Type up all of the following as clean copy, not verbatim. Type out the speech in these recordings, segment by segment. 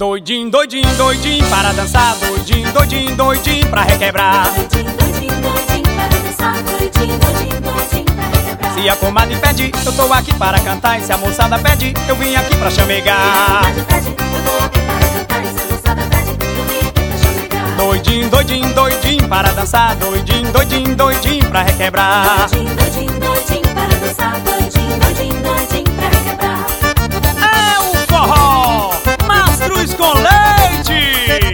Doidinho, doidinho, doidinho para dançar. Doidinho, doidinho, doidinho pra requebrar. Doidinho, doidinho, doidinho para dançar. Doidinho, doidinho, doidinho pra requebrar. Se a comadre pede, eu tô aqui para cantar. E se a moçada pede, eu vim aqui pra chamegar. Eu tô aqui para cantar. E se a moçada pede, eu vim aqui pra chamegar. Doidinho, doidinho, doidinho para dançar. Doidinho, doidinho, doidinho pra requebrar. Doidinho, doidinho, doidinho para dançar. Doidinho, doidinho, doidinho pra requebrar. É o forró Mastruz com leite.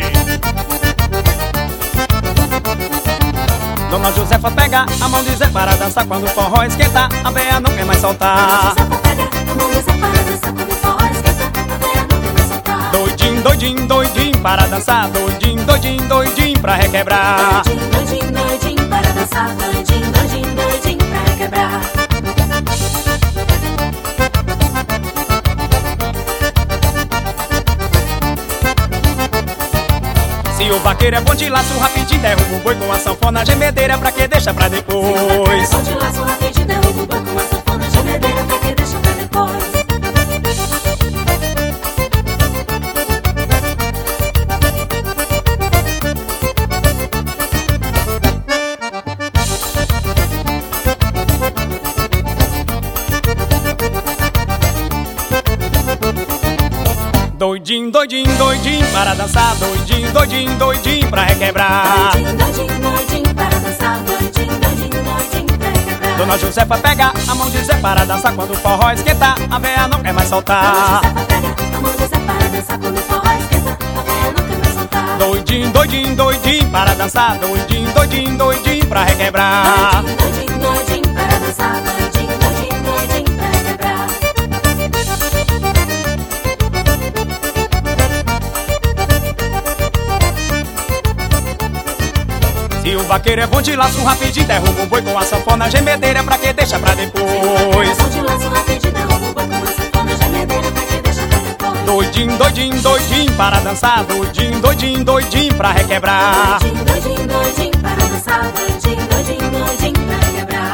Dona Josefa pega a mão de Zé para dançar. Quando o forró esquenta, a véia não quer mais soltar. Doidinho, doidinho, doidinho para dançar. Doidinho, doidinho, doidinho pra requebrar. Doidinho, doidinho, doidinho para dançar. Doidinho, doidinho, doidinho pra requebrar. Se o vaqueiro é bom de laço, rapidinho derruba o boi com a sanfona gemedeira. Pra que deixa pra depois? Bom de laço, rapidinho derruba o boi com a sanfona gemedeira. Pra que deixa pra depois? Doidinho, doidinho, doidinho para dançar. Doidinho, doidinho, doidinho pra requebrar. Doidinho, doidinho, doidinho para dançar. Doidinho, doidinho, doidinho pra requebrar. Dona Josefa pega a mão de Zé para dançar. Quando o forró esquenta, a véia não quer mais soltar. Josefa pega a mão de Zé para dançar. Quando o forró esquenta, a véia não quer mais soltar. Doidinho, doidinho, doidinho para dançar. Doidinho, doidinho, doidinho pra requebrar. Doidinho, doidinho, doidinho para dançar. Doidinho, doidinho, doidinho pra requebrar. Se o vaqueiro é bom de laço, rapidinho derruba o boi com a sanfona gemedeira. Pra que deixa pra depois? Bom de laço, rapidinho derruba o boi com a sanfona gemedeira. Pra que deixa pra depois? Doidinho, doidinho, doidinho para dançar. Doidinho, doidinho, doidinho pra requebrar. Doidinho, doidinho, doidinho para dançar. Doidinho, doidinho, doidinho pra requebrar.